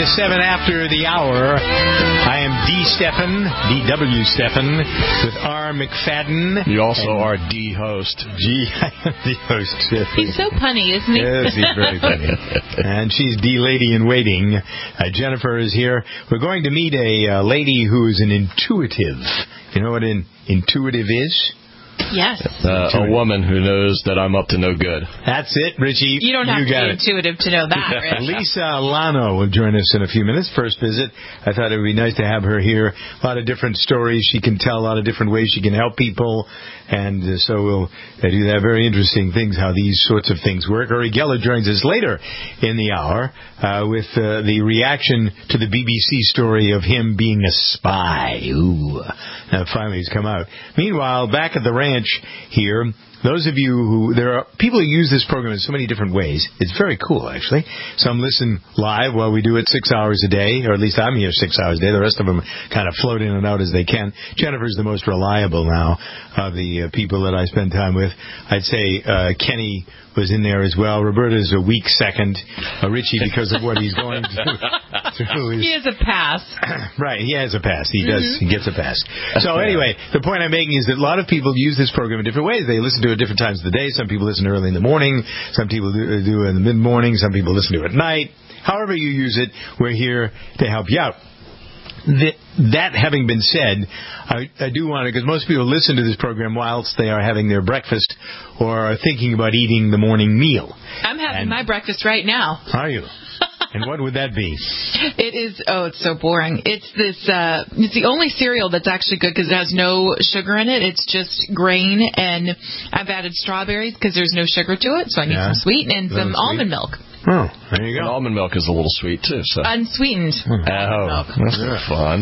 7 after the hour. I am D.W. Stephan with R. McFadden. You also are D-host. I am D-host. He's so punny, isn't he? Yes, he's very funny. And she's D-Lady-in-Waiting. Jennifer is here. We're going to meet a lady who is an intuitive. You know what an intuitive is? Yes. A woman who knows that I'm up to no good. That's it, Richie. You don't have to be intuitive to know that, Rich. Lisa Lano will join us in a few minutes. First visit. I thought it would be nice to have her here. A lot of different stories she can tell, a lot of different ways she can help people. And so we'll do that. Very interesting things, how these sorts of things work. Uri Geller joins us later in the hour with the reaction to the BBC story of him being a spy. Ooh. Now, finally, he's come out. Meanwhile, back at the ranch here, those of you who, there are people who use this program in so many different ways. It's very cool, actually. Some listen live while we do it 6 hours a day, or at least I'm here 6 hours a day. The rest of them kind of float in and out as they can. Jennifer's the most reliable now of the people that I spend time with. I'd say Kenny was in there as well. Roberta's a weak second. Richie, because of what he's going through. He has a pass. Right, he has a pass. He does. Mm-hmm. He gets a pass. So anyway, the point I'm making is that a lot of people use this program in different ways. They listen to it at different times of the day. Some people listen early in the morning. Some people do it in the mid-morning. Some people listen to it at night. However you use it, we're here to help you out. That having been said, I do want to, because most people listen to this program whilst they are having their breakfast or are thinking about eating the morning meal. I'm having my breakfast right now. Are you? And what would that be? It is, it's so boring. It's this, it's the only cereal that's actually good because it has no sugar in it. It's just grain, and I've added strawberries because there's no sugar to it, so I need some sweet and some almond milk. Oh, there you go. And almond milk is a little sweet, too. So. Unsweetened. Oh, that's fun.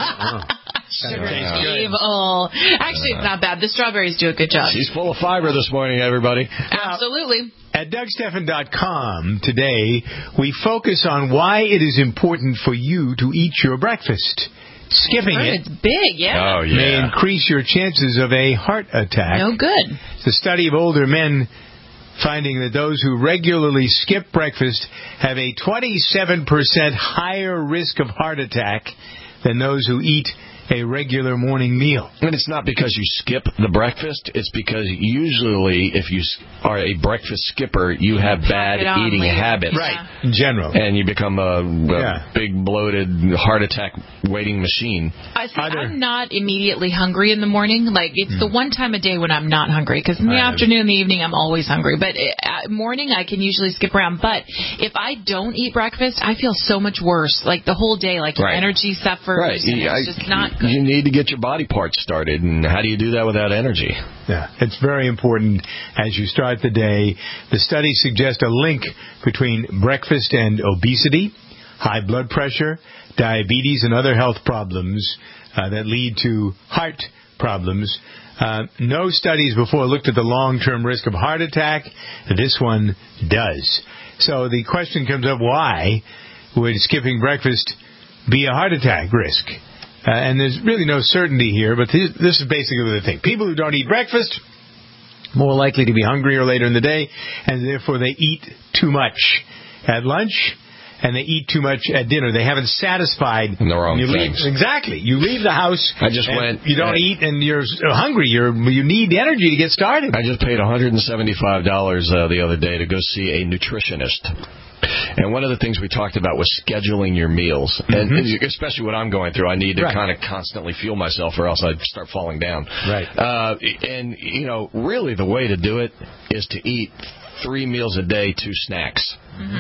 Sugar is evil. Actually, it's not bad. The strawberries do a good job. She's full of fiber this morning, everybody. Absolutely. At DougStephan.com today, we focus on why it is important for you to eat your breakfast. Skipping it it's big, may increase your chances of a heart attack. No good. The study of older men finding that those who regularly skip breakfast have a 27% higher risk of heart attack than those who eat a regular morning meal. And it's not because you skip the breakfast. It's because usually if you are a breakfast skipper, you have bad eating habits. Right, in general. And you become a big, bloated, heart attack waiting machine. I'm not immediately hungry in the morning. Like, it's the one time a day when I'm not hungry. Because in the afternoon and the evening, I'm always hungry. But morning, I can usually skip around. But if I don't eat breakfast, I feel so much worse. Like, the whole day, like, your energy suffers. Right. It's just not good. You need to get your body parts started, and how do you do that without energy? Yeah, it's very important as you start the day. The studies suggest a link between breakfast and obesity, high blood pressure, diabetes, and other health problems that lead to heart problems. No studies before looked at the long-term risk of heart attack. This one does. So the question comes up, why would skipping breakfast be a heart attack risk? And there's really no certainty here, but this is basically the thing. People who don't eat breakfast, more likely to be hungrier later in the day, and therefore they eat too much at lunch, and they eat too much at dinner. They haven't satisfied the wrong things. Exactly. You leave the house, you don't eat, and you're hungry. You need energy to get started. I just paid $175 the other day to go see a nutritionist. And one of the things we talked about was scheduling your meals. And especially what I'm going through, I need to kind of constantly fuel myself or else I'd start falling down. Right. And, really the way to do it is to eat 3 meals a day, 2 snacks.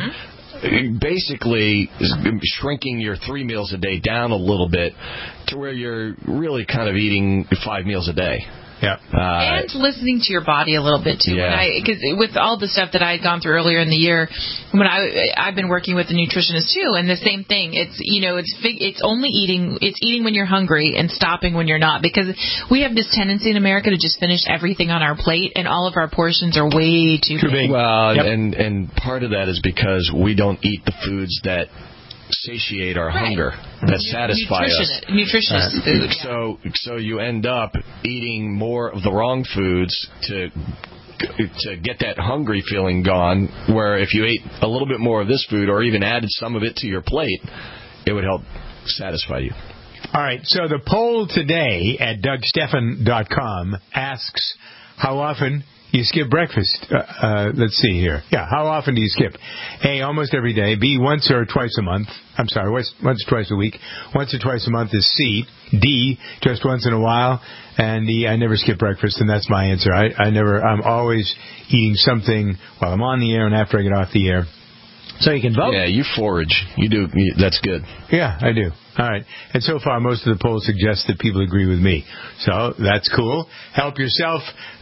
Basically, shrinking your 3 meals a day down a little bit to where you're really kind of eating 5 meals a day. Yeah. And listening to your body a little bit, too. Yeah. Because with all the stuff that I had gone through earlier in the year, when I've been working with a nutritionist, too, and the same thing. It's only eating. It's eating when you're hungry and stopping when you're not. Because we have this tendency in America to just finish everything on our plate, and all of our portions are way too big. Well, and part of that is because we don't eat the foods that satiate our hunger, that satisfy us. Nutritious food. So you end up eating more of the wrong foods to to get that hungry feeling gone, where if you ate a little bit more of this food or even added some of it to your plate, it would help satisfy you. All right, so the poll today at DougStephan.com asks how often you skip breakfast. Let's see here. Yeah, how often do you skip? A, almost every day. B, once or twice a month. I'm sorry, once or twice a week. Once or twice a month is C. D, just once in a while. And E, I never skip breakfast, and that's my answer. I'm always eating something while I'm on the air and after I get off the air. So you can vote. Yeah, you forage. You do. That's good. Yeah, I do. All right. And so far, most of the polls suggest that people agree with me. So that's cool. Help yourself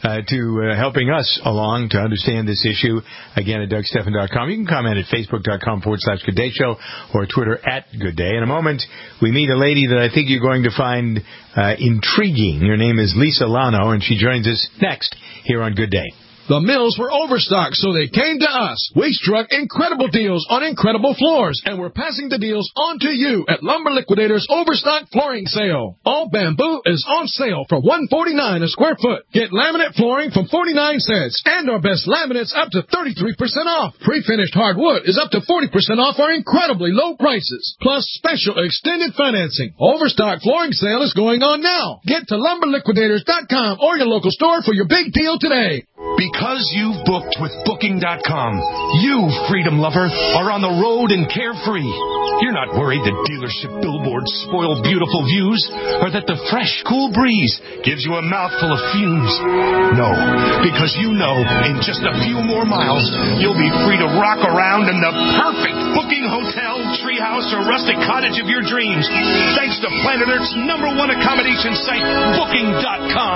to helping us along to understand this issue. Again, at DougStephan.com. You can comment at Facebook.com/Good Day Show or Twitter @GoodDay. In a moment, we meet a lady that I think you're going to find intriguing. Her name is Lisa Lano, and she joins us next here on Good Day. The mills were overstocked, so they came to us. We struck incredible deals on incredible floors, and we're passing the deals on to you at Lumber Liquidators Overstock Flooring Sale. All bamboo is on sale for $149 a square foot. Get laminate flooring from 49 cents, and our best laminates up to 33% off. Pre-finished hardwood is up to 40% off our incredibly low prices, plus special extended financing. Overstock Flooring Sale is going on now. Get to LumberLiquidators.com or your local store for your big deal today. Because you've booked with Booking.com, you, freedom lover, are on the road and carefree. You're not worried that dealership billboards spoil beautiful views or that the fresh, cool breeze gives you a mouthful of fumes. No, because you know in just a few more miles, you'll be free to rock around in the perfect booking hotel, treehouse, or rustic cottage of your dreams. Thanks to Planet Earth's #1 accommodation site, Booking.com.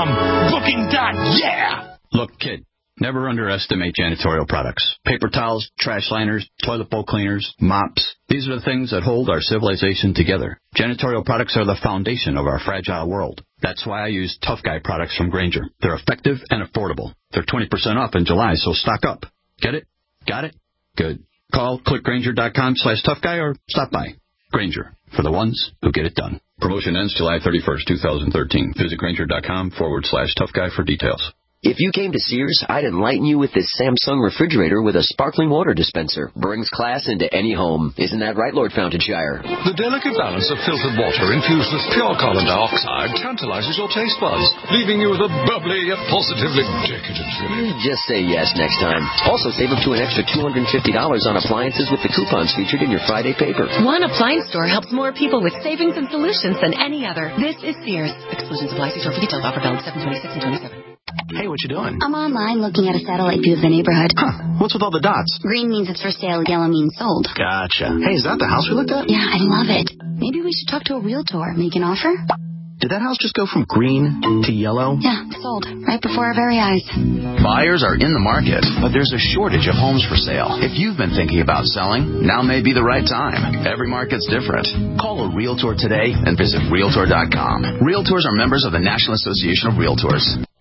Booking.yeah! Look, kid, never underestimate janitorial products. Paper towels, trash liners, toilet bowl cleaners, mops. These are the things that hold our civilization together. Janitorial products are the foundation of our fragile world. That's why I use Tough Guy products from Grainger. They're effective and affordable. They're 20% off in July, so stock up. Get it? Got it? Good. Call clickgrainger.com/toughguy or stop by. Grainger, for the ones who get it done. Promotion ends July 31st, 2013. Visit grainger.com/toughguy for details. If you came to Sears, I'd enlighten you with this Samsung refrigerator with a sparkling water dispenser. Brings class into any home. Isn't that right, Lord Fountainshire? The delicate balance of filtered water infused with pure carbon dioxide tantalizes your taste buds, leaving you with a bubbly yet positively decadent feeling. Just say yes next time. Also, save up to an extra $250 on appliances with the coupons featured in your Friday paper. One appliance store helps more people with savings and solutions than any other. This is Sears. Exclusions apply. See store for details. Offer valid 7/26 and 27. Hey, what you doing? I'm online looking at a satellite view of the neighborhood. Huh. What's with all the dots? Green means it's for sale, yellow means sold. Gotcha. Hey, is that the house we looked at? Yeah, I love it. Maybe we should talk to a realtor. Make an offer? Did that house just go from green to yellow? Yeah, sold. Right before our very eyes. Buyers are in the market, but there's a shortage of homes for sale. If you've been thinking about selling, now may be the right time. Every market's different. Call a realtor today and visit Realtor.com. Realtors are members of the National Association of Realtors.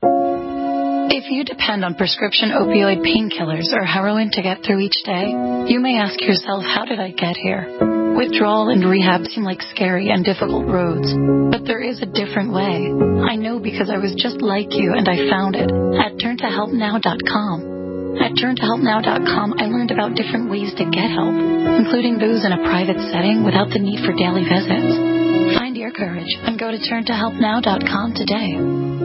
If you depend on prescription opioid painkillers or heroin to get through each day, you may ask yourself, how did I get here? Withdrawal and rehab seem like scary and difficult roads, but there is a different way. I know because I was just like you and I found it at TurnToHelpNow.com. At TurnToHelpNow.com, I learned about different ways to get help, including those in a private setting without the need for daily visits. Find your courage and go to TurnToHelpNow.com today.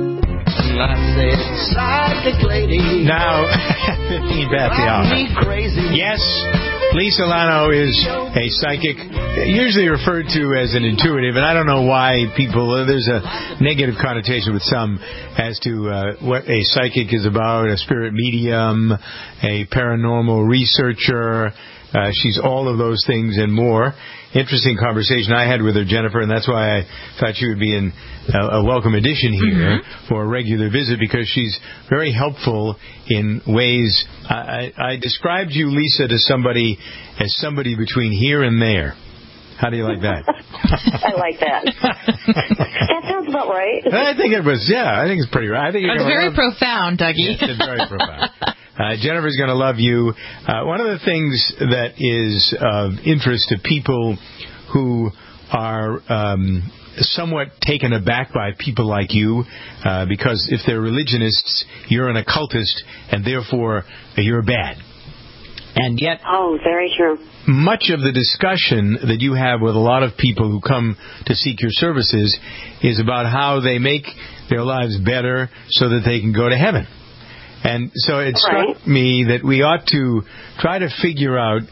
Now, 15 past the hour. Yes, Lisa Lano is a psychic, usually referred to as an intuitive, and I don't know why people, there's a negative connotation with some as to what a psychic is about, a spirit medium, a paranormal researcher. She's all of those things and more. Interesting conversation I had with her, Jennifer, and that's why I thought she would be a welcome addition here for a regular visit, because she's very helpful in ways. I described you, Lisa, to somebody as somebody between here and there. How do you like that? I like that. That sounds about right. I think it was, I think it's pretty right. I think it's very profound, Dougie. Yes, it's very profound. Jennifer's going to love you. One of the things that is of interest to people who are somewhat taken aback by people like you, because if they're religionists, you're an occultist, and therefore you're bad. And yet, very true. Much of the discussion that you have with a lot of people who come to seek your services is about how they make their lives better so that they can go to heaven. And so it struck me that we ought to try to figure out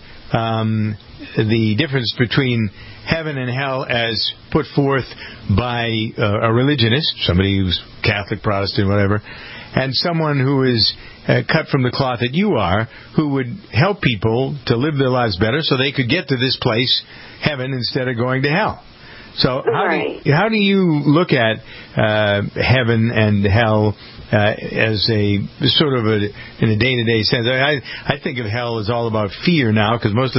the difference between heaven and hell as put forth by a religionist, somebody who's Catholic, Protestant, whatever, and someone who is cut from the cloth that you are, who would help people to live their lives better so they could get to this place, heaven, instead of going to hell. So how do you look at heaven and hell as a sort of in a day-to-day sense? I think of hell as all about fear now, because most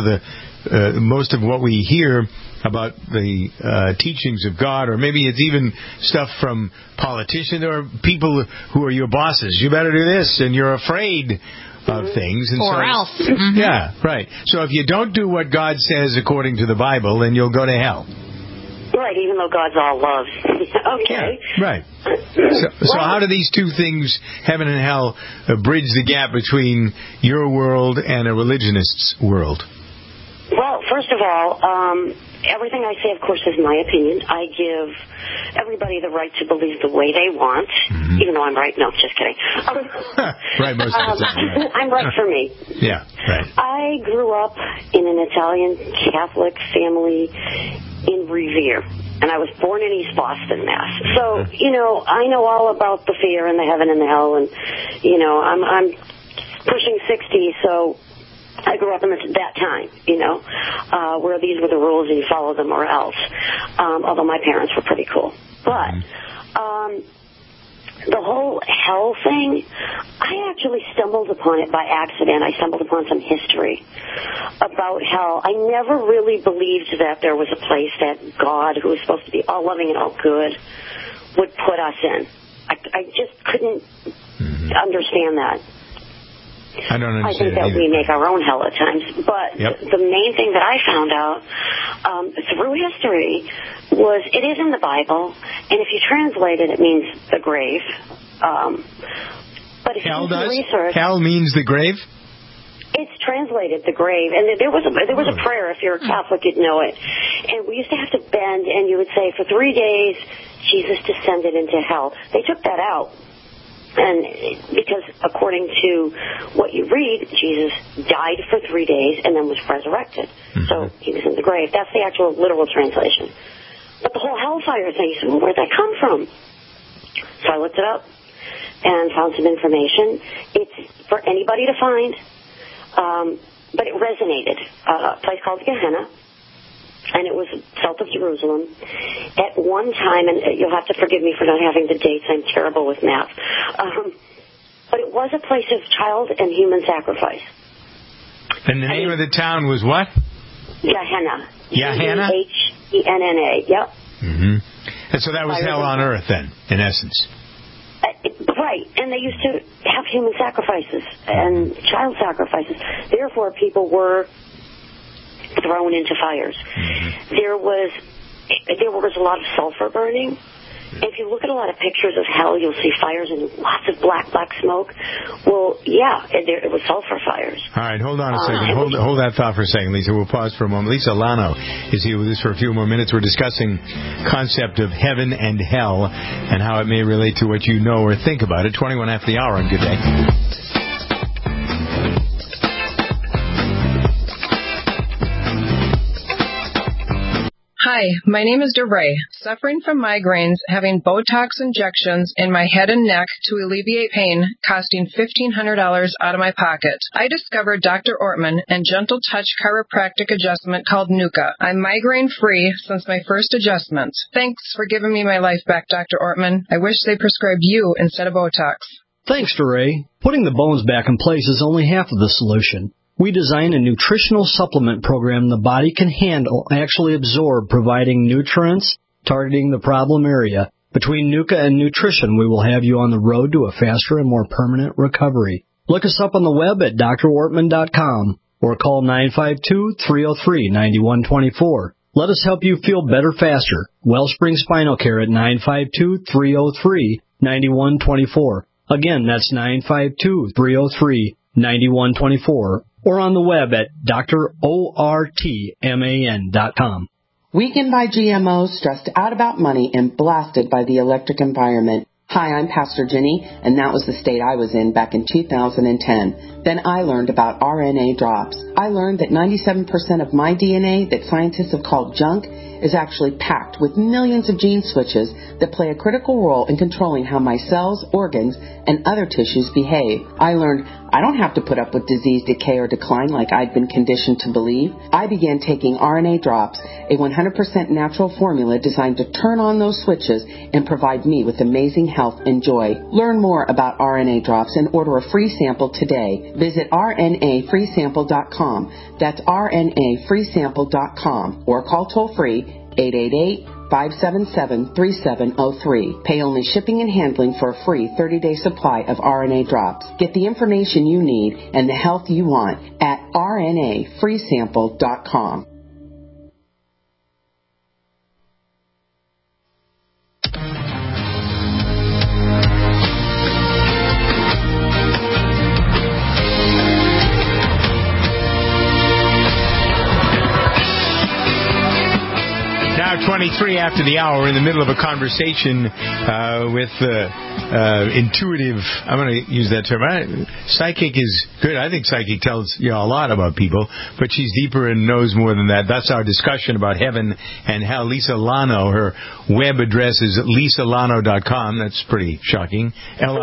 of what we hear about the teachings of God, or maybe it's even stuff from politicians or people who are your bosses. You better do this, and you're afraid of things. And or else. Yeah, right. So if you don't do what God says according to the Bible, then you'll go to hell. Right, even though God's all love. Okay. Yeah, right. So how do these two things, heaven and hell, bridge the gap between your world and a religionist's world? Well, first of all, everything I say, of course, is my opinion. I give everybody the right to believe the way they want, even though I'm right. No, just kidding. Right, most of the time. Right. I'm right for me. Yeah, right. I grew up in an Italian Catholic family in Revere, and I was born in East Boston, Mass. So, I know all about the fear and the heaven and the hell, and, I'm pushing 60, so I grew up in that time, where these were the rules and you follow them or else, although my parents were pretty cool. But the whole hell thing, I actually stumbled upon it by accident. I stumbled upon some history about hell. I never really believed that there was a place that God, who was supposed to be all loving and all good, would put us in. I just couldn't understand that. I don't understand. I think that we make our own hell at times. But the main thing that I found out through history was it is in the Bible, and if you translate it, it means the grave. But if you do research, hell means the grave? It's translated the grave, and there was a prayer. If you're a Catholic, you'd know it. And we used to have to bend, and you would say, for 3 days, Jesus descended into hell. They took that out. And because according to what you read, Jesus died for 3 days and then was resurrected. So he was in the grave. That's the actual literal translation. But the whole hellfire thing, you said, well, where'd that come from? So I looked it up and found some information. It's for anybody to find, but it resonated. A place called Gehenna. And it was south of Jerusalem. At one time, and you'll have to forgive me for not having the dates, I'm terrible with math, but it was a place of child and human sacrifice. And the name of the town was what? Gehenna. Gehenna? Gehenna, yep. And so that was hell on earth then, in essence. Right, and they used to have human sacrifices and child sacrifices. Therefore, people were thrown into fires. There was a lot of sulfur burning. If you look at a lot of pictures of hell, you'll see fires and lots of black smoke. Well, yeah, it was sulfur fires. All right, hold on a second. Hold that thought for a second, Lisa. We'll pause for a moment. Lisa Lano is here with us for a few more minutes. We're discussing concept of heaven and hell and how it may relate to what you know or think about it. 21 after the hour on Good Day. Hi, my name is DeRay, suffering from migraines, having Botox injections in my head and neck to alleviate pain, costing $1,500 out of my pocket. I discovered Dr. Ortman and Gentle Touch chiropractic adjustment called Nuka. I'm migraine-free since my first adjustment. Thanks for giving me my life back, Dr. Ortman. I wish they prescribed you instead of Botox. Thanks, DeRay. Putting the bones back in place is only half of the solution. We designed a nutritional supplement program the body can handle, actually absorb, providing nutrients, targeting the problem area. Between Nuka and nutrition, we will have you on the road to a faster and more permanent recovery. Look us up on the web at drortman.com or call 952-303-9124. Let us help you feel better faster. Wellspring Spinal Care at 952-303-9124. Again, that's 952-303-9124. Or on the web at drortman.com. Weakened by GMOs, stressed out about money, and blasted by the electric environment. Hi, I'm Pastor Jenny, and that was the state I was in back in 2010. Then I learned about RNA drops. I learned that 97% of my DNA that scientists have called junk is actually packed with millions of gene switches that play a critical role in controlling how my cells, organs, and other tissues behave. I learned I don't have to put up with disease, decay, or decline like I'd been conditioned to believe. I began taking RNA drops, a 100% natural formula designed to turn on those switches and provide me with amazing health and joy. Learn more about RNA drops and order a free sample today. Visit rnafreesample.com. That's rnafreesample.com or call toll-free 888-577-3703. Pay only shipping and handling for a free 30-day supply of RNA drops. Get the information you need and the health you want at rnafreesample.com. Now 23 after the hour, in the middle of a conversation with intuitive, I'm going to use that term. Psychic is good. I think psychic tells you a lot about people, but she's deeper and knows more than that. That's our discussion about heaven and hell. Lisa Lano, her web address is lisalano.com. That's pretty shocking.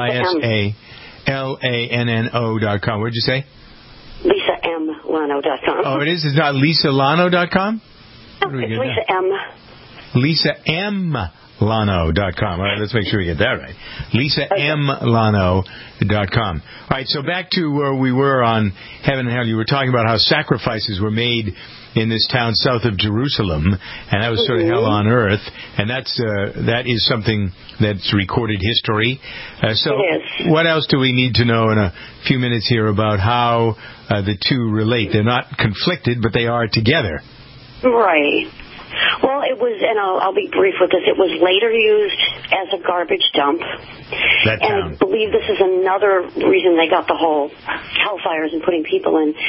LisaLanno.com. What did you say? LisaMLano.com. Oh, it is? It's not lisalano.com? No, it's Lisa M. LisaMLano.com. All right, let's make sure we get that right. LisaMLano.com. All right, so back to where we were on heaven and hell. You were talking about how sacrifices were made in this town south of Jerusalem, and that was sort of hell on earth, and that is something that's recorded history. So what else do we need to know in a few minutes here about how the two relate? They're not conflicted, but they are together. Right. Well, it was, and I'll be brief with this, it was later used as a garbage dump. And I believe this is another reason they got the whole hellfires and putting people in.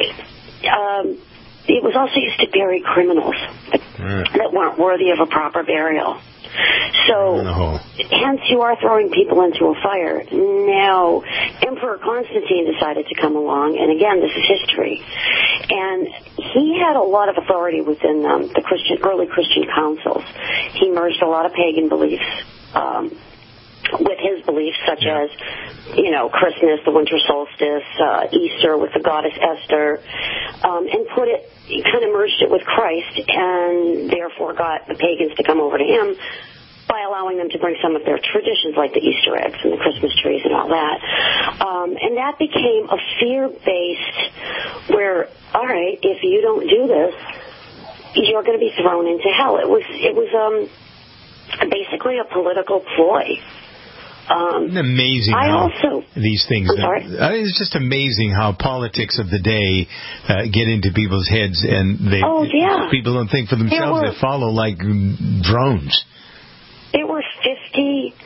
It was also used to bury criminals that weren't worthy of a proper burial. So, hence you are throwing people into a fire. Now, Emperor Constantine decided to come along, and again, this is history. And he had a lot of authority within the early Christian councils. He merged a lot of pagan beliefs with his beliefs, such as, Christmas, the winter solstice, Easter with the goddess Esther, and he kind of merged it with Christ, and therefore got the pagans to come over to him by allowing them to bring some of their traditions, like the Easter eggs and the Christmas trees and all that. And that became a fear-based where, all right, if you don't do this, you're going to be thrown into hell. It was basically a political ploy. Isn't it amazing these things? It's just amazing how politics of the day get into people's heads, and people don't think for themselves. They follow like drones. There were 50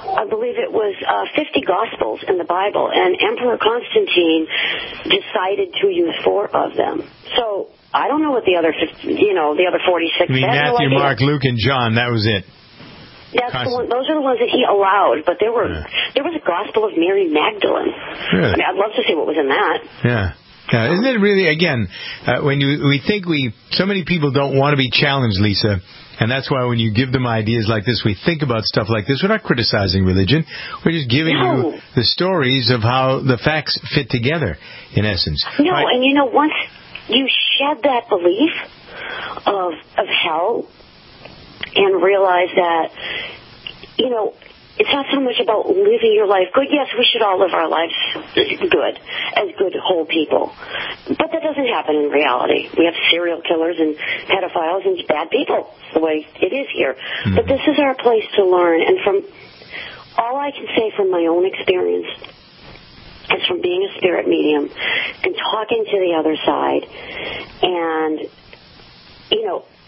Gospels in the Bible, and Emperor Constantine decided to use 4 of them. So I don't know what the other 46. You mean Matthew, Mark, Luke, and John? That was it. That's the one. Those are the ones that he allowed. But there was a Gospel of Mary Magdalene. Really? I mean, I'd love to see what was in that. Yeah. Isn't it really, again, when we think so many people don't want to be challenged, Lisa, and that's why when you give them ideas like this, we think about stuff like this. We're not criticizing religion. We're just giving you the stories of how the facts fit together, in essence. No, right? And once you shed that belief of hell and realize that, it's not so much about living your life good. Yes, we should all live our lives good, as good, whole people. But that doesn't happen in reality. We have serial killers and pedophiles and bad people, the way it is here. Mm-hmm. But this is our place to learn. And from all I can say from my own experience is from being a spirit medium and talking to the other side and,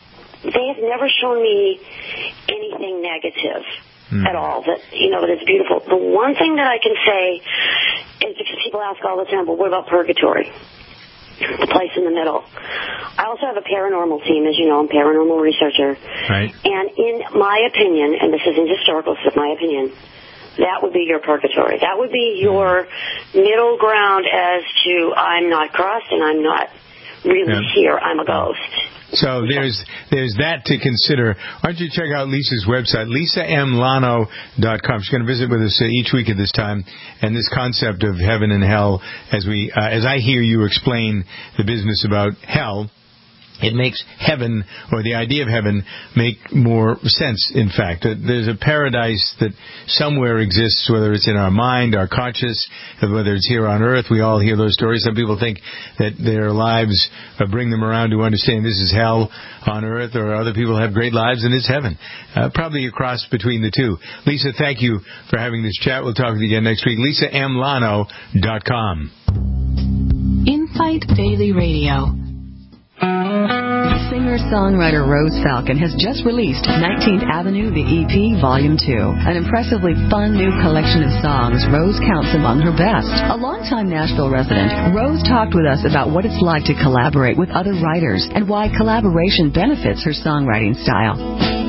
they have never shown me anything negative at all. That that it's beautiful. The one thing that I can say is, because people ask all the time, well, what about purgatory? The place in the middle. I also have a paranormal team, as you know. I'm a paranormal researcher. Right. And in my opinion, and this isn't historical, this is my opinion, that would be your purgatory. That would be your middle ground as to I'm not crossed and I'm not really here. I'm a ghost. So there's that to consider. Why don't you check out Lisa's website, lisamlano.com. She's going to visit with us each week at this time, and this concept of heaven and hell, as I hear you explain the business about hell, it makes heaven, or the idea of heaven, make more sense, in fact. There's a paradise that somewhere exists, whether it's in our mind, our conscious, whether it's here on earth. We all hear those stories. Some people think that their lives bring them around to understand this is hell on earth, or other people have great lives and it's heaven. Probably a cross between the two. Lisa, thank you for having this chat. We'll talk with you again next week. lisamlano.com. Insight Daily Radio. Singer-songwriter Rose Falcon has just released 19th Avenue, the EP, Volume 2. An impressively fun new collection of songs Rose counts among her best. A longtime Nashville resident, Rose talked with us about what it's like to collaborate with other writers and why collaboration benefits her songwriting style.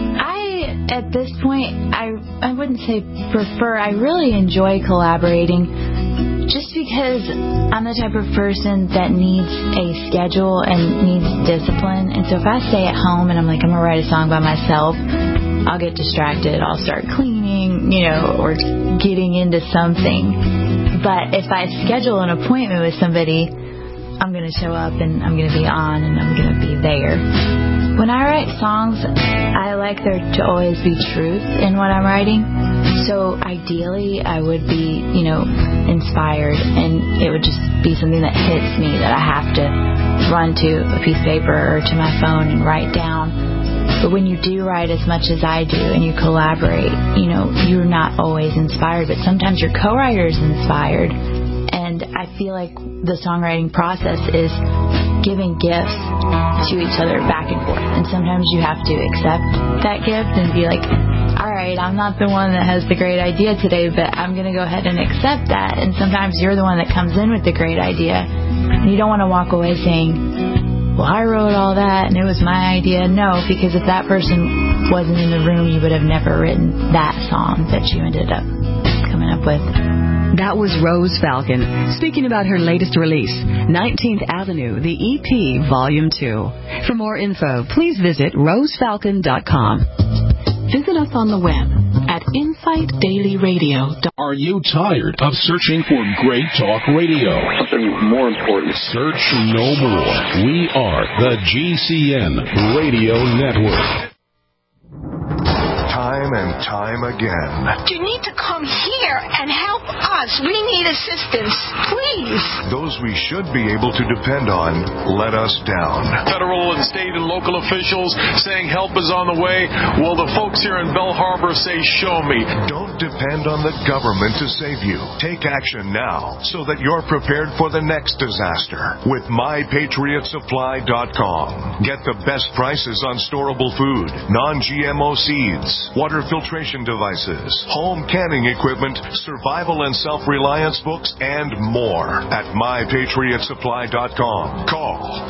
At this point, I wouldn't say prefer. I really enjoy collaborating just because I'm the type of person that needs a schedule and needs discipline. And so if I stay at home and I'm like, I'm going to write a song by myself, I'll get distracted. I'll start cleaning, or getting into something. But if I schedule an appointment with somebody, I'm going to show up and I'm going to be on and I'm going to be there. When I write songs, I like there to always be truth in what I'm writing. So ideally, I would be, inspired, and it would just be something that hits me that I have to run to a piece of paper or to my phone and write down. But when you do write as much as I do and you collaborate, you're not always inspired, but sometimes your co-writer is inspired. And I feel like the songwriting process is giving gifts to each other back and forth. And sometimes you have to accept that gift and be like, all right, I'm not the one that has the great idea today, but I'm going to go ahead and accept that. And sometimes you're the one that comes in with the great idea. And you don't want to walk away saying, well, I wrote all that and it was my idea. No, because if that person wasn't in the room, you would have never written that song that you ended up coming up with. That was Rose Falcon, speaking about her latest release, 19th Avenue, the EP, Volume 2. For more info, please visit rosefalcon.com. Visit us on the web at insightdailyradio. Are you tired of searching for great talk radio? Something more important. Search no more. We are the GCN Radio Network. Time and time again. You need to come here and help us. We need assistance, please. Those we should be able to depend on let us down. Federal and state and local officials saying help is on the way. Well, the folks here in Belle Harbor say, show me. Don't depend on the government to save you. Take action now so that you're prepared for the next disaster with MyPatriotSupply.com. Get the best prices on storable food, non-GMO seeds, water filtration devices, home canning equipment, survival and self-reliance books, and more at MyPatriotSupply.com. Call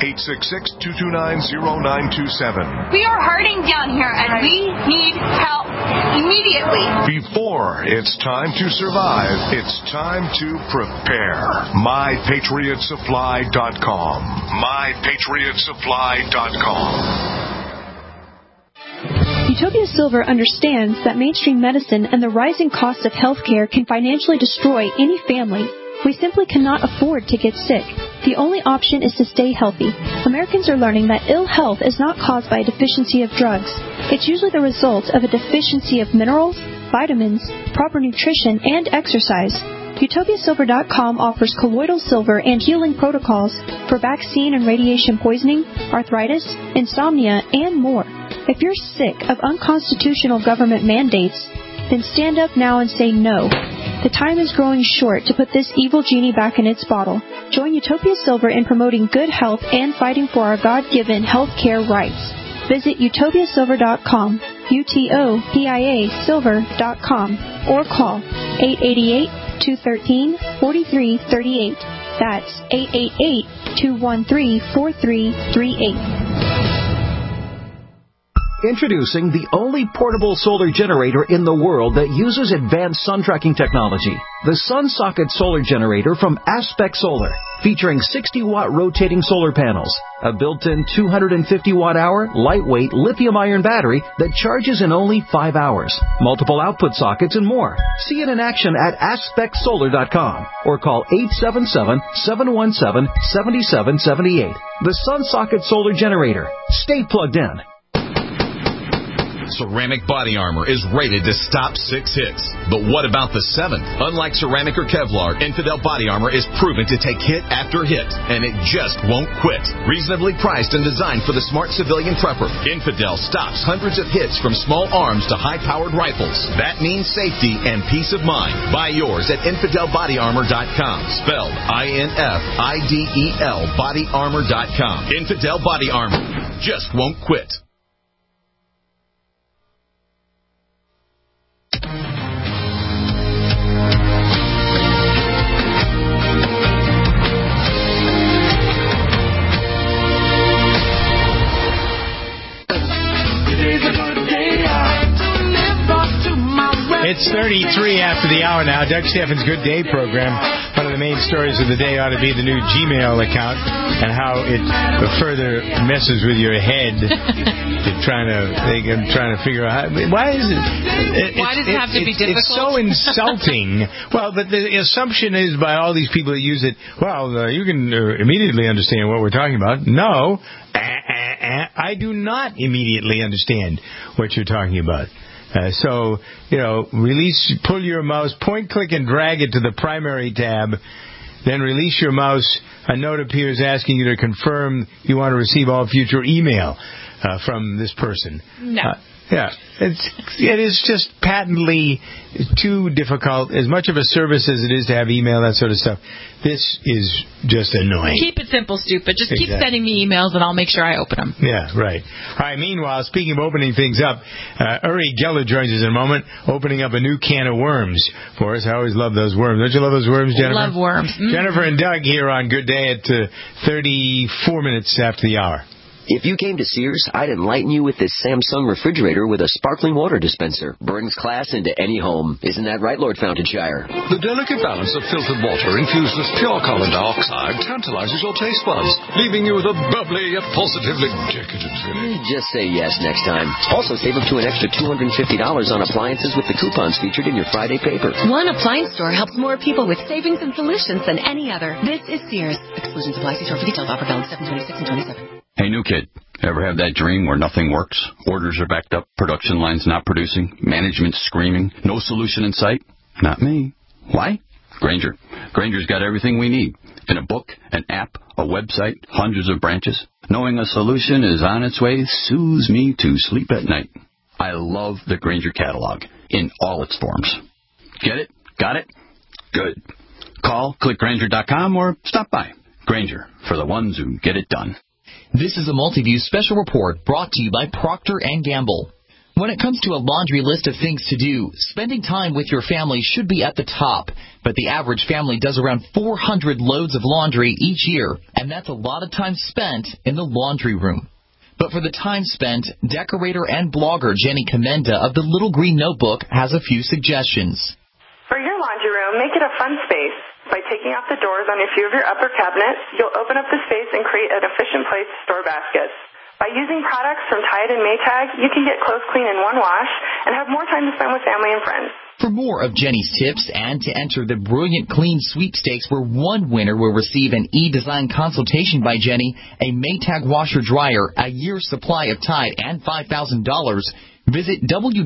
866-229-0927. We are hurting down here, and we need help immediately. Before it's time to survive, it's time to prepare. MyPatriotSupply.com. MyPatriotSupply.com. Utopia Silver understands that mainstream medicine and the rising cost of healthcare can financially destroy any family. We simply cannot afford to get sick. The only option is to stay healthy. Americans are learning that ill health is not caused by a deficiency of drugs. It's usually the result of a deficiency of minerals, vitamins, proper nutrition, and exercise. UtopiaSilver.com offers colloidal silver and healing protocols for vaccine and radiation poisoning, arthritis, insomnia, and more. If you're sick of unconstitutional government mandates, then stand up now and say no. The time is growing short to put this evil genie back in its bottle. Join Utopia Silver in promoting good health and fighting for our God-given health care rights. Visit utopiasilver.com, UTOPIA silver.com, or call 888-213-4338. That's 888-213-4338. Introducing the only portable solar generator in the world that uses advanced sun tracking technology. The SunSocket Solar Generator from Aspect Solar, featuring 60-watt rotating solar panels, a built-in 250-watt-hour lightweight lithium-ion battery that charges in only 5 hours, multiple output sockets, and more. See it in action at AspectSolar.com or call 877-717-7778. The SunSocket Solar Generator. Stay plugged in. Ceramic Body Armor is rated to stop 6 hits. But what about the 7th? Unlike ceramic or Kevlar, Infidel Body Armor is proven to take hit after hit, and it just won't quit. Reasonably priced and designed for the smart civilian prepper, Infidel stops hundreds of hits from small arms to high-powered rifles. That means safety and peace of mind. Buy yours at InfidelBodyArmor.com. Spelled INFIDEL BodyArmor.com. Infidel Body Armor just won't quit. It's 33 after the hour now. Doug Steffens' Good Day program. One of the main stories of the day ought to be the new Gmail account and how it further messes with your head. You're trying to figure out why is it? Why does it have to be difficult? It's so insulting. Well, but the assumption is by all these people that use it. Well, you can immediately understand what we're talking about. No, I do not immediately understand what you're talking about. So, pull your mouse, point, click, and drag it to the primary tab. Then release your mouse. A note appears asking you to confirm you want to receive all future email from this person. No. It is just patently too difficult. As much of a service as it is to have email, that sort of stuff, this is just annoying. Keep it simple, stupid. Just keep sending me emails, and I'll make sure I open them. Yeah, right. All right, meanwhile, speaking of opening things up, Uri Geller joins us in a moment, opening up a new can of worms for us. I always love those worms. Don't you love those worms, Jennifer? Love worms. Mm-hmm. Jennifer and Doug here on Good Day at 34 minutes after the hour. If you came to Sears, I'd enlighten you with this Samsung refrigerator with a sparkling water dispenser. Brings class into any home. Isn't that right, Lord Fountainshire? The delicate balance of filtered water infused with pure carbon dioxide tantalizes your taste buds, leaving you with a bubbly yet positively decadent feeling. Just say yes next time. Also, save up to an extra $250 on appliances with the coupons featured in your Friday paper. One appliance store helps more people with savings and solutions than any other. This is Sears. Exclusions apply. See store for details. Offer valid 7/26 and 27. Hey, new kid, ever have that dream where nothing works? Orders are backed up, production lines not producing, management's screaming, no solution in sight? Not me. Why? Grainger. Grainger's got everything we need. In a book, an app, a website, hundreds of branches. Knowing a solution is on its way soothes me to sleep at night. I love the Grainger catalog in all its forms. Get it? Got it? Good. Call, click Grainger.com, or stop by. Grainger, for the ones who get it done. This is a Multiview special report brought to you by Procter & Gamble. When it comes to a laundry list of things to do, spending time with your family should be at the top. But the average family does around 400 loads of laundry each year, and that's a lot of time spent in the laundry room. But for the time spent, decorator and blogger Jenny Commenda of the Little Green Notebook has a few suggestions. For your laundry room, make it a fun space. By taking off the doors on a few of your upper cabinets, you'll open up the space and create an efficient place to store baskets. By using products from Tide and Maytag, you can get clothes clean in one wash and have more time to spend with family and friends. For more of Jenny's tips and to enter the Brilliant Clean Sweepstakes, where one winner will receive an e-design consultation by Jenny, a Maytag washer-dryer, a year's supply of Tide, and $5,000, visit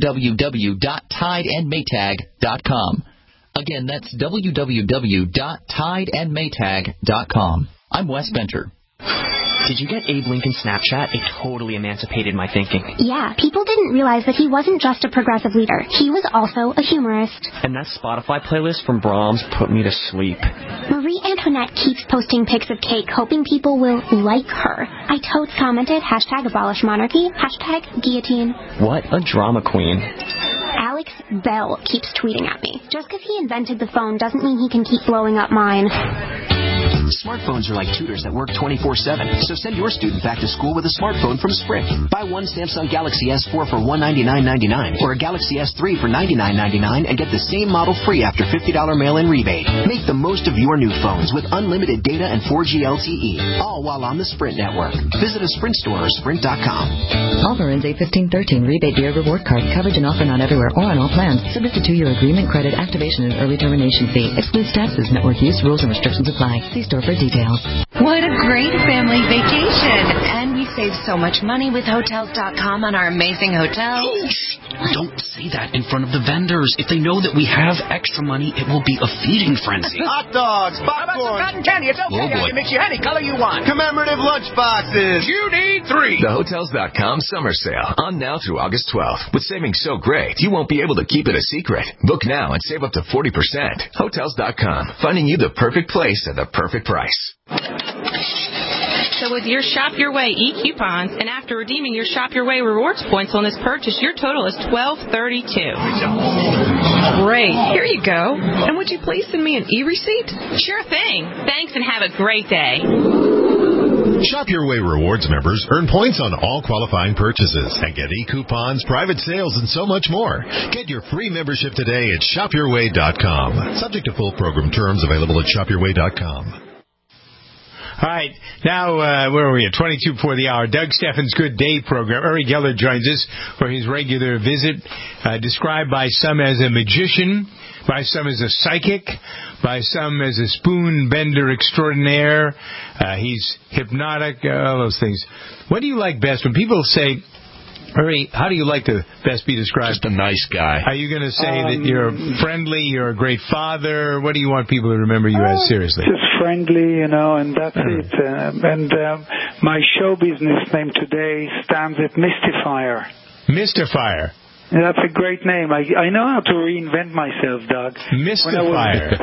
www.tideandmaytag.com. Again, that's www.tideandmaytag.com. I'm Wes Benter. Did you get Abe Lincoln's Snapchat? It totally emancipated my thinking. Yeah, people didn't realize that he wasn't just a progressive leader. He was also a humorist. And that Spotify playlist from Brahms put me to sleep. Marie Antoinette keeps posting pics of cake, hoping people will like her. I totes commented, #abolish monarchy, #guillotine. What a drama queen. Alex Bell keeps tweeting at me. Just because he invented the phone doesn't mean he can keep blowing up mine. Smartphones are like tutors that work 24/7. So send your student back to school with a smartphone from Sprint. Buy one Samsung Galaxy S4 for $199.99 or a Galaxy S3 for $99.99 and get the same model free after $50 mail-in rebate. Make the most of your new phones with unlimited data and 4G LTE, all while on the Sprint network. Visit a Sprint store or Sprint.com. Offer ends 8/15/13. Rebate via reward card. Coverage and offer not everywhere or on all plans. Subject to 2-year agreement, credit, activation, and early termination fee. Excludes taxes, network use, rules, and restrictions apply. See store for details. What a great family vacation. And we save so much money with Hotels.com on our amazing hotels. Don't say that in front of the vendors. If they know that we have extra money, it will be a feeding frenzy. Hot dogs, popcorn, cotton candy. It's okay. I can mix you any color you want. Commemorative lunch boxes. You need 3. The Hotels.com summer sale. On now through August 12th. With savings so great, you won't be able to keep it a secret. Book now and save up to 40%. Hotels.com. Finding you the perfect place at the perfect price. So with your Shop Your Way e-coupons, and after redeeming your Shop Your Way rewards points on this purchase, your total is $12.32. Great. Here you go. And would you please send me an e-receipt? Sure thing. Thanks and have a great day. Shop Your Way Rewards members earn points on all qualifying purchases and get e-coupons, private sales, and so much more. Get your free membership today at shopyourway.com. Subject to full program terms available at shopyourway.com. All right, now, where are we at? 22 before the hour. Doug Steffens' Good Day program. Uri Geller joins us for his regular visit, described by some as a magician, by some as a psychic, by some as a spoon bender extraordinaire. He's hypnotic, all those things. What do you like best when people say, Uri, how do you like to best be described? Just a nice guy. Are you going to say that you're friendly, you're a great father? What do you want people to remember you as, seriously? Just friendly, and that's it. My show business name today stands at Mystifier. Mystifier. That's a great name. I know how to reinvent myself, Doug. Mystifier.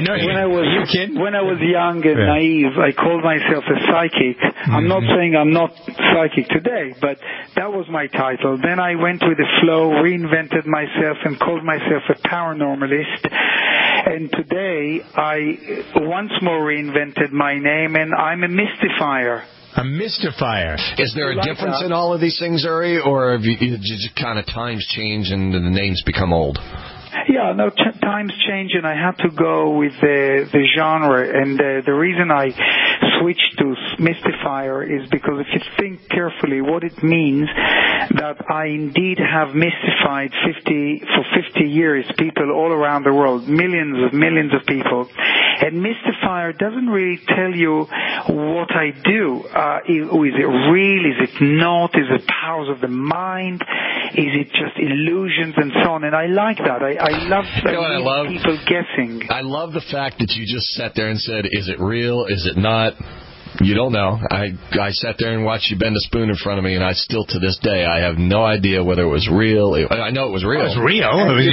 When I was young and naive, I called myself a psychic. I'm not saying I'm not psychic today, but that was my title. Then I went with the flow, reinvented myself, and called myself a paranormalist. And today, I once more reinvented my name, and I'm a mystifier. A mystifier. Is there a difference in all of these things, Uri, or have you just kind of times change and the names become old? Yeah, no, times change, and I had to go with the genre. And the reason I switched to Mystifier is because if you think carefully, what it means that I indeed have mystified 50 years people all around the world, millions of people. And Mystifier doesn't really tell you what I do. Is it real? Is it not? Is it powers of the mind? Is it just illusions and so on? And I like that. I love people guessing. I love the fact that you just sat there and said, is it real? Is it not? You don't know. I sat there and watched you bend a spoon in front of me, and I still, to this day, I have no idea whether it was real. I know it was real. It was real.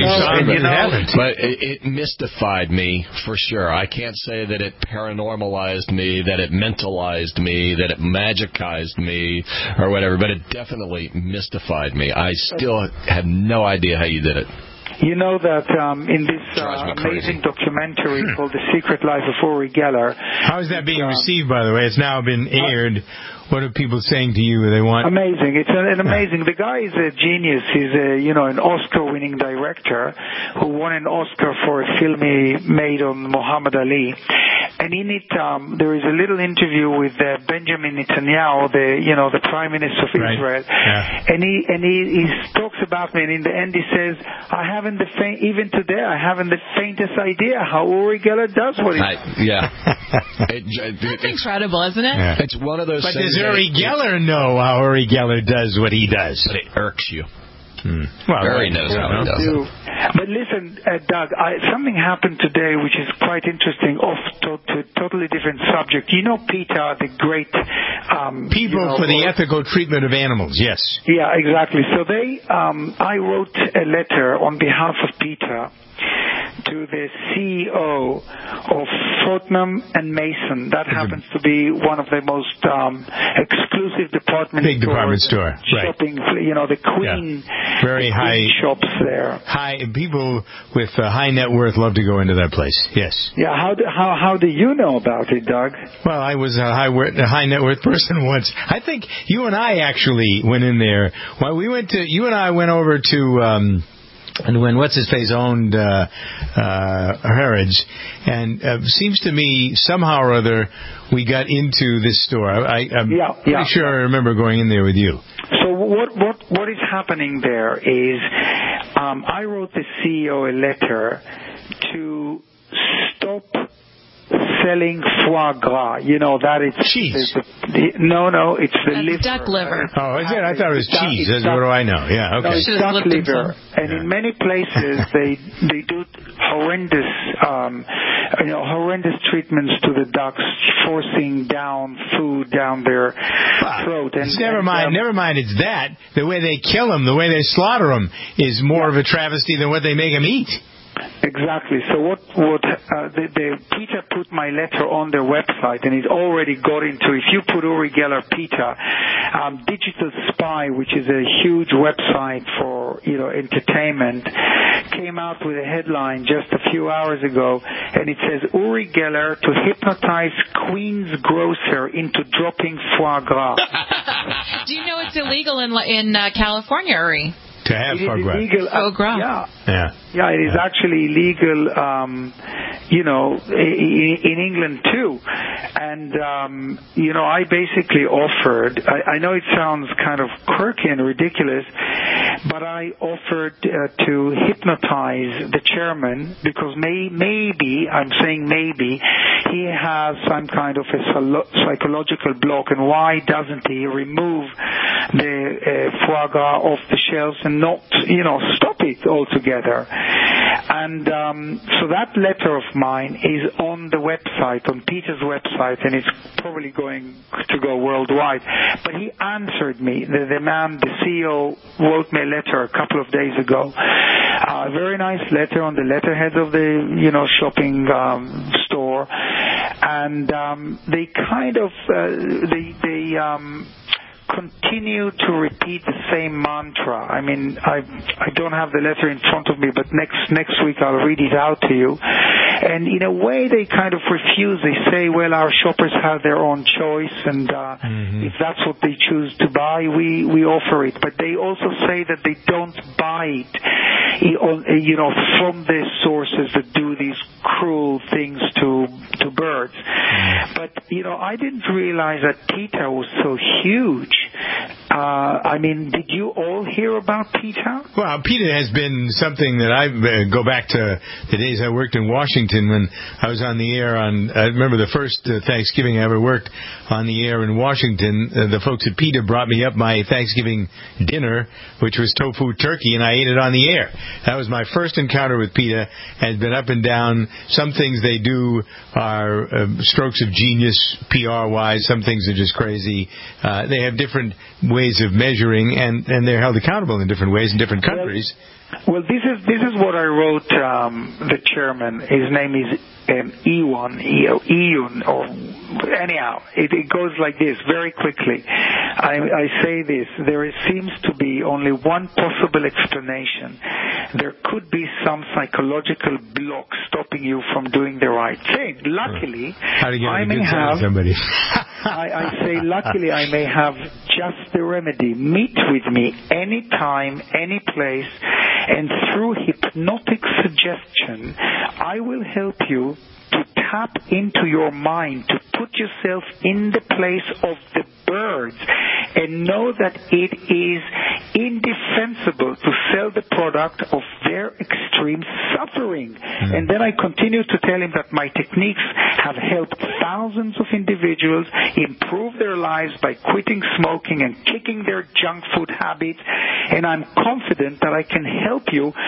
But it mystified me, for sure. I can't say that it paranormalized me, that it mentalized me, that it magicized me, or whatever, but it definitely mystified me. I still have no idea how you did it. You know that in this amazing documentary called The Secret Life of Uri Geller. How is that being received, by the way? It's now been aired. What are people saying to you? They want amazing. It's an amazing. The guy is a genius. He's an Oscar-winning director who won an Oscar for a film he made on Muhammad Ali. And in it, there is a little interview with Benjamin Netanyahu, the Prime Minister of Israel. Yeah. And he talks about me, and in the end he says, even today, I haven't the faintest idea how Uri Geller does what he does. Yeah. That's incredible, isn't it? Yeah. It's one of those things. Does Uri Geller know how Uri Geller does what he does? But it irks you. Well, Uri knows how he does it. But listen, Doug, something happened today which is quite interesting, off to a totally different subject. You know PETA, the great... People for the ethical treatment of animals, yes. Yeah, exactly. So I wrote a letter on behalf of PETA to the CEO of Fortnum and Mason. That happens to be one of the most exclusive department big department store, shopping. Right. The Queen, very high shops there. High people with high net worth love to go into that place. Yes. Yeah. How do you know about it, Doug? Well, I was a high net worth person once. I think you and I actually went in there. Well, you and I went over to. And when what's-his-face owned Harrods, and seems to me somehow or other we got into this store. I'm pretty sure I remember going in there with you. So what is happening there is I wrote the CEO a letter to stop selling foie gras. You know that it's cheese. No, it's the liver. Duck liver. Oh, is it? I thought it was cheese. What do I know? Yeah, okay. No, it's duck liver, and in many places they do horrendous, horrendous treatments to the ducks, forcing down food down their throat. And never mind. It's that. The way they kill them, the way they slaughter them, is more of a travesty than what they make them eat. Exactly. So the PETA put my letter on their website, and it already got into. If you put Uri Geller PETA, Digital Spy, which is a huge website for entertainment, came out with a headline just a few hours ago, and it says Uri Geller to hypnotize Queen's grocer into dropping foie gras. Do you know it's illegal in California, Uri? To have foie gras. Yeah, it is actually illegal, in England too. And, I basically offered, I know it sounds kind of quirky and ridiculous, but I offered to hypnotize the chairman because maybe, I'm saying maybe, he has some kind of a psychological block, and why doesn't he remove the foie gras off the shelves and not, stop it altogether? And so that letter of mine is on the website, on PETA's website, and it's probably going to go worldwide. But he answered me. The man, the CEO, wrote me a letter a couple of days ago. A very nice letter on the letterhead of the, shopping store. And they kind of, they continue to repeat the same mantra. I mean, I don't have the letter in front of me, but next week I'll read it out to you. And in a way, they kind of refuse. They say, well, our shoppers have their own choice, and if that's what they choose to buy, we offer it. But they also say that they don't buy it, from the sources that do these cruel things to birds. But, I didn't realize that PETA was so huge. Did you all hear about PETA? Well, PETA has been something that I go back to the days I worked in Washington when I was on the air I remember the first Thanksgiving I ever worked on the air in Washington. The folks at PETA brought me up my Thanksgiving dinner, which was tofu turkey, and I ate it on the air. That was my first encounter with PETA, and been up and down. Some things they do are strokes of genius, PR-wise. Some things are just crazy. They have different ways of measuring, and they're held accountable in different ways in different countries. Well, this is what I wrote the chairman. His name is Eun, or anyhow, it goes like this very quickly. I say this: there seems to be only one possible explanation. There could be some psychological block stopping you from doing the right thing. Luckily, I may have somebody. I say, luckily, I may have just the remedy. Meet with me anytime, any place, and through hypnotic suggestion, I will help you to tap into your mind, to put yourself in the place of the birds, and know that it is indefensible to sell the product of their extreme suffering. And then I continue to tell him that my techniques have helped thousands of individuals improve their lives by quitting smoking and kicking their junk food habits, and I'm confident that I can help you come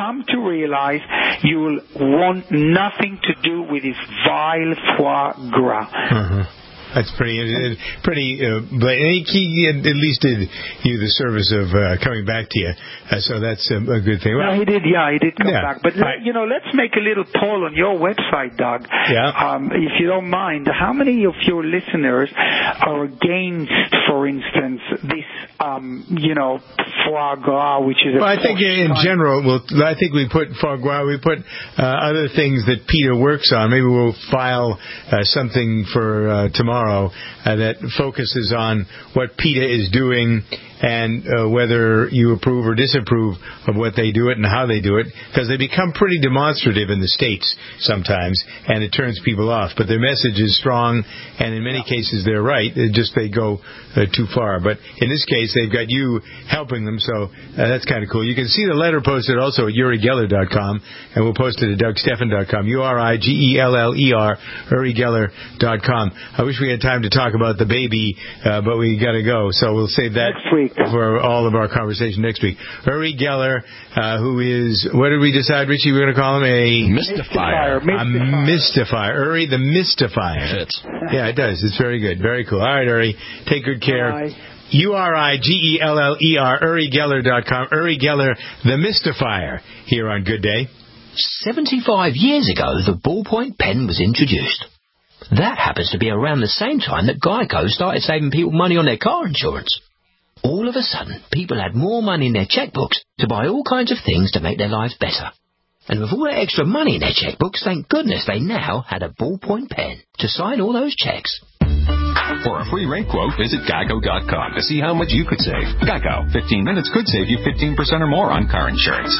come to realize you will want nothing to do with this vile foie gras. That's pretty. But he at least did you the service of coming back to you, so that's a good thing. Well, he did. Yeah, he did come back. But let's make a little poll on your website, Doug. Yeah. If you don't mind, how many of your listeners are against, for instance, this, foie gras, which is? Well, I think in general, I think we put foie gras. We put other things that PETA works on. Maybe we'll file something for tomorrow. That focuses on what PETA is doing and whether you approve or disapprove of what they do it and how they do it, because they become pretty demonstrative in the States sometimes, and it turns people off. But their message is strong, and in many cases they're right. They go too far. But in this case, they've got you helping them, so that's kind of cool. You can see the letter posted also at UriGeller.com, and we'll post it at DougStephan.com, UriGeller, UriGeller.com. I wish we had time to talk about the baby, but we got to go, so we'll save that next week for all of our conversation next week. Uri Geller, who is, what did we decide, Richie, we're going to call him? A mystifier. A mystifier. Uri the Mystifier. Fits. Yeah, it does. It's very good. Very cool. All right, Uri. Take good care. Bye. UriGeller, UriGeller.com. Uri Geller, the Mystifier, here on Good Day. 75 years ago, the ballpoint pen was introduced. That happens to be around the same time that Geico started saving people money on their car insurance. All of a sudden, people had more money in their checkbooks to buy all kinds of things to make their lives better. And with all that extra money in their checkbooks, thank goodness they now had a ballpoint pen to sign all those checks. For a free rate quote, visit Geico.com to see how much you could save. Geico, 15 minutes could save you 15% or more on car insurance.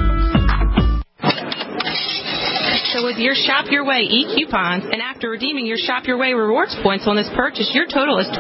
So with your Shop Your Way e-coupons, and after redeeming your Shop Your Way rewards points on this purchase, your total is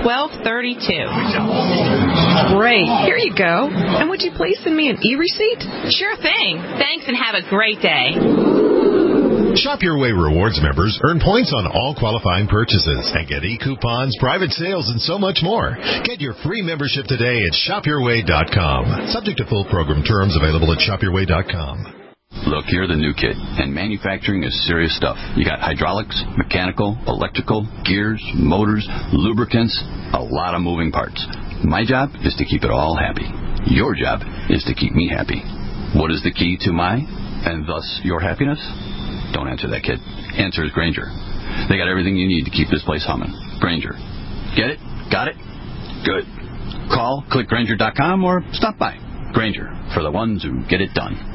$12.32. Great. Here you go. And would you please send me an e-receipt? Sure thing. Thanks and have a great day. Shop Your Way Rewards members earn points on all qualifying purchases and get e-coupons, private sales, and so much more. Get your free membership today at shopyourway.com. Subject to full program terms available at shopyourway.com. Look, you're the new kid, and manufacturing is serious stuff. You got hydraulics, mechanical, electrical, gears, motors, lubricants, a lot of moving parts. My job is to keep it all happy. Your job is to keep me happy. What is the key to my, and thus your happiness? Don't answer that, kid. Answer is Grainger. They got everything you need to keep this place humming. Grainger. Get it? Got it? Good. Call, click Grainger.com, or stop by. Grainger, for the ones who get it done.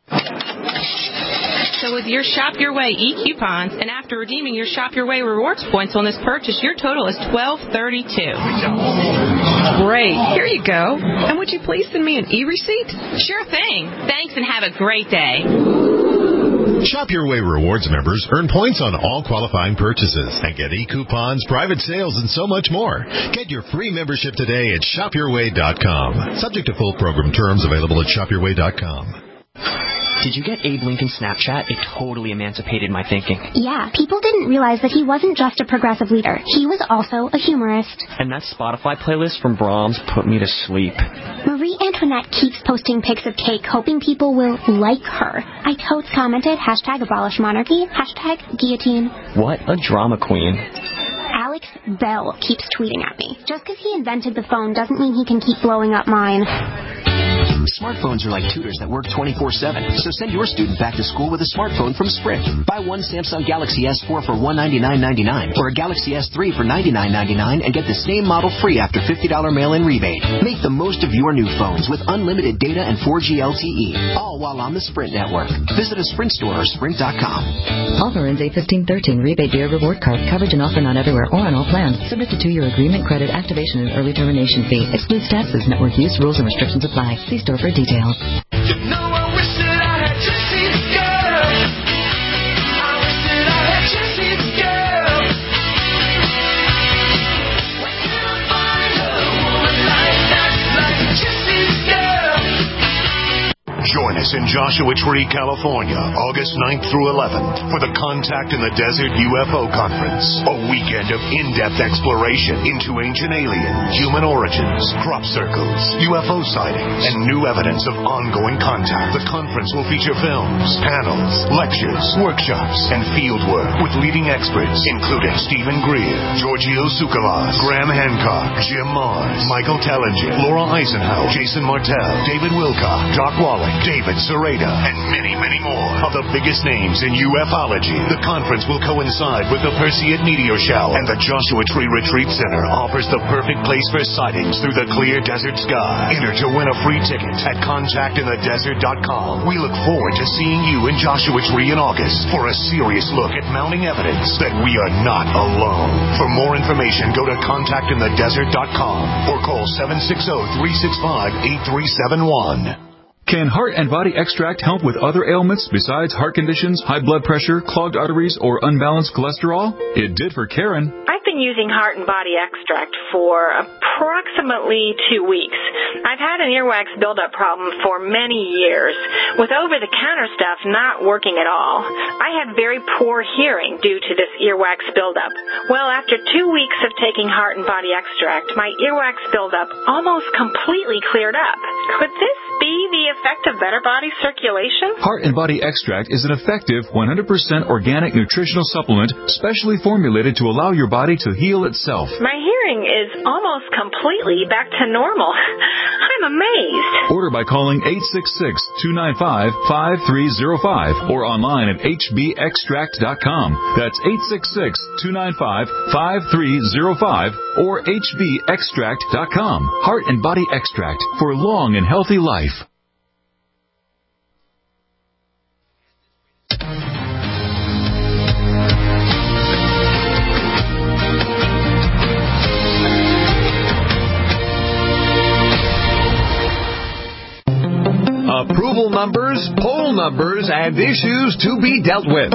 So with your Shop Your Way e-coupons, and after redeeming your Shop Your Way rewards points on this purchase, your total is $12.32. Great. Here you go. And would you please send me an e-receipt? Sure thing. Thanks and have a great day. Shop Your Way Rewards members earn points on all qualifying purchases and get e-coupons, private sales, and so much more. Get your free membership today at shopyourway.com. Subject to full program terms available at shopyourway.com. Did you get Abe Lincoln's Snapchat? It totally emancipated my thinking. Yeah, people didn't realize that he wasn't just a progressive leader. He was also a humorist. And that Spotify playlist from Brahms put me to sleep. Marie Antoinette keeps posting pics of cake, hoping people will like her. I totes commented, #abolish monarchy, #guillotine. What a drama queen. Alex Bell keeps tweeting at me. Just because he invented the phone doesn't mean he can keep blowing up mine. Smartphones are like tutors that work 24/7, so send your student back to school with a smartphone from Sprint. Buy one Samsung Galaxy S4 for $199.99 or a Galaxy S3 for $99.99 and get the same model free after $50 mail-in rebate. Make the most of your new phones with unlimited data and 4G LTE, all while on the Sprint network. Visit a Sprint store or Sprint.com. Offer ends 8/15/13. Rebate via reward card. Coverage and offer not everywhere or on all plans. Subject to 2-year agreement, credit, activation, and early termination fee. Excludes taxes, network use, rules, and restrictions apply. See store for details. Join us in Joshua Tree, California, August 9th through 11th for the Contact in the Desert UFO Conference. A weekend of in-depth exploration into ancient aliens, human origins, crop circles, UFO sightings, and new evidence of ongoing contact. The conference will feature films, panels, lectures, workshops, and field work with leading experts, including Stephen Greer, Giorgio Tsoukalos, Graham Hancock, Jim Mars, Michael Tellinger, Laura Eisenhower, Jason Martell, David Wilcock, Doc Wallach, David Sereda, and many, many more of the biggest names in ufology. The conference will coincide with the Perseid meteor shower, and the Joshua Tree Retreat Center offers the perfect place for sightings through the clear desert sky. Enter to win a free ticket at contactinthedesert.com. We look forward to seeing you in Joshua Tree in August for a serious look at mounting evidence that we are not alone. For more information, go to contactinthedesert.com or call 760-365-8371. Can Heart and Body Extract help with other ailments besides heart conditions, high blood pressure, clogged arteries, or unbalanced cholesterol? It did for Karen. I've been using Heart and Body Extract for approximately 2 weeks. I've had an earwax buildup problem for many years, with over-the-counter stuff not working at all. I had very poor hearing due to this earwax buildup. Well, after 2 weeks of taking Heart and Body Extract, my earwax buildup almost completely cleared up. Could this be the effect of better body circulation? Heart and Body Extract is an effective 100% organic nutritional supplement specially formulated to allow your body to heal itself. My hearing is almost completely back to normal. I'm amazed. Order by calling 866-295-5305 or online at hbextract.com. That's 866-295-5305 or hbextract.com. Heart and Body Extract for long and healthy life. Approval numbers, poll numbers, and issues to be dealt with.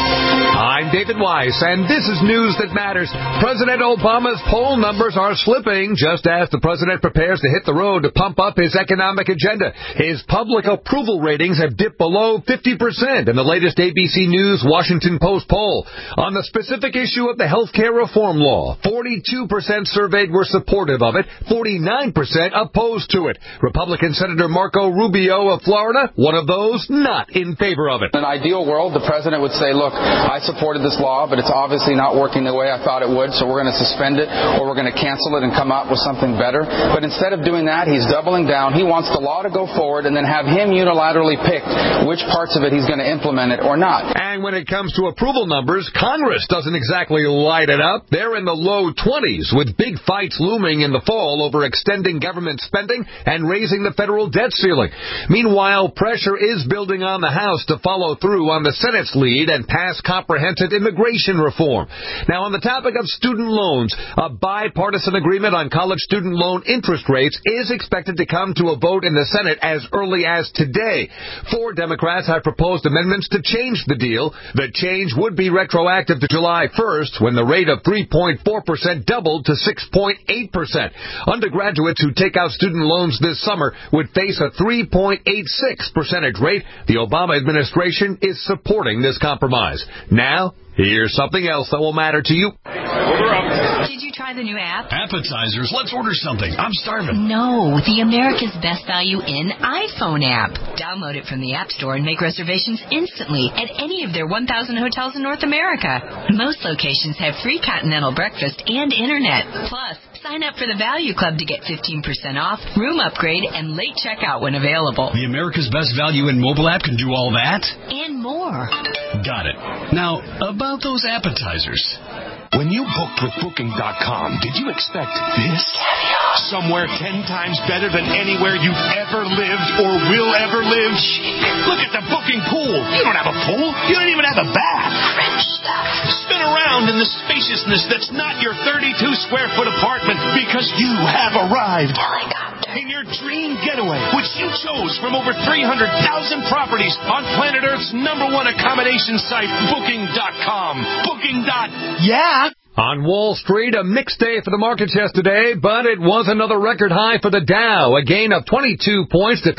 I'm David Weiss, and this is news that matters. President Obama's poll numbers are slipping just as the president prepares to hit the road to pump up his economic agenda. His public approval ratings have dipped below 50% in the latest ABC News Washington Post poll. On the specific issue of the health care reform law, 42% surveyed were supportive of it, 49% opposed to it. Republican Senator Marco Rubio of Florida, one of those not in favor of it. In an ideal world, the president would say, look, I supported this law, but it's obviously not working the way I thought it would, so we're going to suspend it or we're going to cancel it and come out with something better. But instead of doing that, he's doubling down. He wants the law to go forward and then have him unilaterally pick which parts of it he's going to implement it or not. And when it comes to approval numbers, Congress doesn't exactly light it up. They're in the low 20s, with big fights looming in the fall over extending government spending and raising the federal debt ceiling. Meanwhile, pressure is building on the House to follow through on the Senate's lead and pass comprehensive immigration reform. Now, on the topic of student loans, a bipartisan agreement on college student loan interest rates is expected to come to a vote in the Senate as early as today. 4 Democrats have proposed amendments to change the deal. The change would be retroactive to July 1st, when the rate of 3.4% doubled to 6.8%. Undergraduates who take out student loans this summer would face a 3.86 percentage rate. The Obama administration is supporting this compromise. Now, here's something else that will matter to you. Order up. Did you try the new app? Appetizers. Let's order something. I'm starving. No, the America's Best Value in iPhone app. Download it from the App Store and make reservations instantly at any of their 1,000 hotels in North America. Most locations have free continental breakfast and internet. Plus, sign up for the Value Club to get 15% off, room upgrade, and late checkout when available. The America's Best Value in mobile app can do all that? And more. Got it. Now, about those appetizers. When you booked with Booking.com, did you expect this? Somewhere 10 times better than anywhere you've ever lived or will ever live? Look at the booking pool. You don't have a pool. You don't even have a bath. French stuff. Spin around in the spaciousness that's not your 32-square-foot apartment because you have arrived. Helicopter. In your dream getaway, which you chose from over 300,000 properties on planet Earth's #1 accommodation site, Booking.com. Booking. Yeah. On Wall Street, a mixed day for the markets yesterday, but it was another record high for the Dow, a gain of 22 points to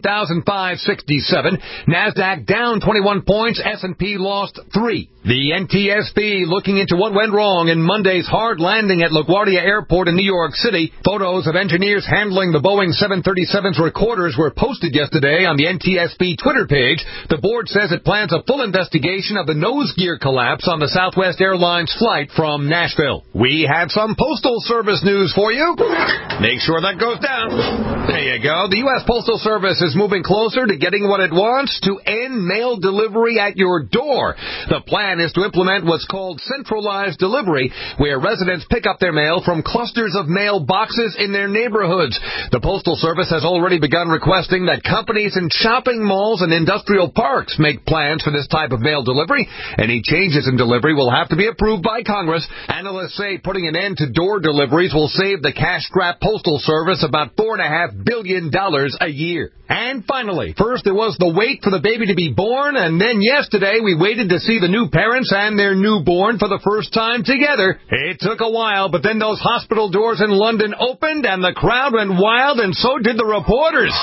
15,567. NASDAQ down 21 points, S&P lost 3. The NTSB looking into what went wrong in Monday's hard landing at LaGuardia Airport in New York City. Photos of engineers handling the Boeing 737's recorders were posted yesterday on the NTSB Twitter page. The board says it plans a full investigation of the nose gear collapse on the Southwest Airlines flight from Nashville. We have some Postal Service news for you. Make sure that goes down. There you go. The U.S. Postal Service is moving closer to getting what it wants, to end mail delivery at your door. The plan is to implement what's called centralized delivery, where residents pick up their mail from clusters of mail boxes in their neighborhoods. The Postal Service has already begun requesting that companies in shopping malls and industrial parks make plans for this type of mail delivery. Any changes in delivery will have to be approved by Congress. Analysts say putting an end to door deliveries will save the cash-strapped Postal Service about $4.5 billion a year. And finally, first there was the wait for the baby to be born, and then yesterday we waited to see the new parents and their newborn for the first time together. It took a while, but then those hospital doors in London opened and the crowd went wild, and so did the reporters.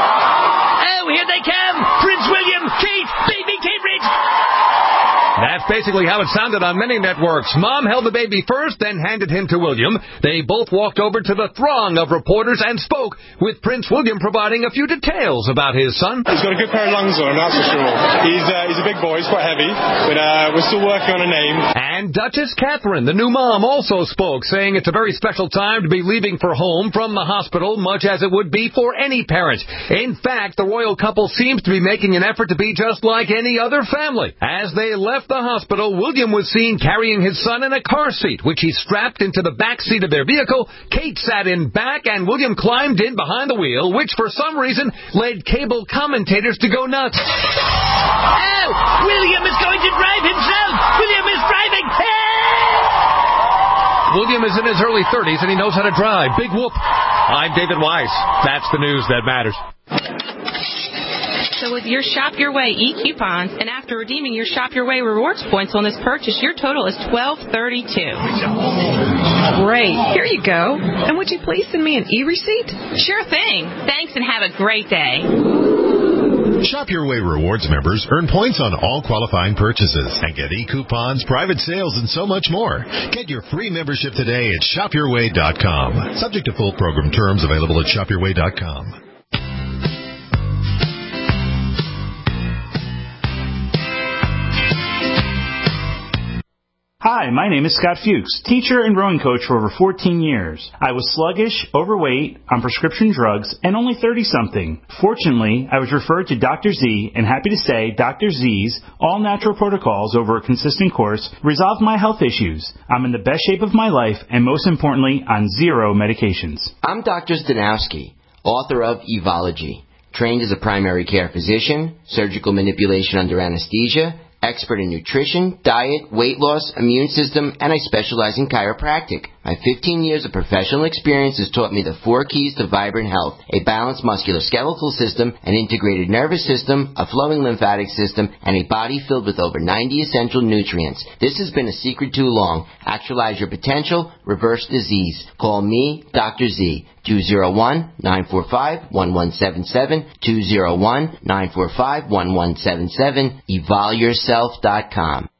Oh, here they come! Prince William, Kate, baby Cambridge! That's basically how it sounded on many networks. Mom held the baby first, then handed him to William. They both walked over to the throng of reporters and spoke, with Prince William providing a few details about his son. He's got a good pair of lungs on him, that's for sure. He's a big boy, he's quite heavy, but we're still working on a name. And Duchess Catherine, the new mom, also spoke, saying it's a very special time to be leaving for home from the hospital, much as it would be for any parent. In fact, the royal couple seems to be making an effort to be just like any other family. As they left the hospital, William was seen carrying his son in a car seat, which he strapped into the back seat of their vehicle. Kate sat in back, and William climbed in behind the wheel, which for some reason led cable commentators to go nuts. Oh, William is going to drive himself! William is driving! William is in his early 30s, and he knows how to drive. Big whoop. I'm David Weiss. That's the news that matters. So with your Shop Your Way e-coupons, and after redeeming your Shop Your Way rewards points on this purchase, your total is $12.32. Great. Here you go. And would you please send me an e-receipt? Sure thing. Thanks and have a great day. Shop Your Way Rewards members earn points on all qualifying purchases and get e-coupons, private sales, and so much more. Get your free membership today at shopyourway.com. Subject to full program terms, available at shopyourway.com. Hi, my name is Scott Fuchs, teacher and rowing coach for over 14 years. I was sluggish, overweight, on prescription drugs, and only 30-something. Fortunately, I was referred to Dr. Z, and happy to say Dr. Z's all-natural protocols over a consistent course resolved my health issues. I'm in the best shape of my life, and most importantly, on 0 medications. I'm Dr. Zdanowski, author of Evology, trained as a primary care physician, surgical manipulation under anesthesia, expert in nutrition, diet, weight loss, immune system, and I specialize in chiropractic. My 15 years of professional experience has taught me the 4 keys to vibrant health: a balanced musculoskeletal system, an integrated nervous system, a flowing lymphatic system, and a body filled with over 90 essential nutrients. This has been a secret too long. Actualize your potential, reverse disease. Call me, Dr. Z, 201-945-1177, 201-945-1177, evolyourself.com.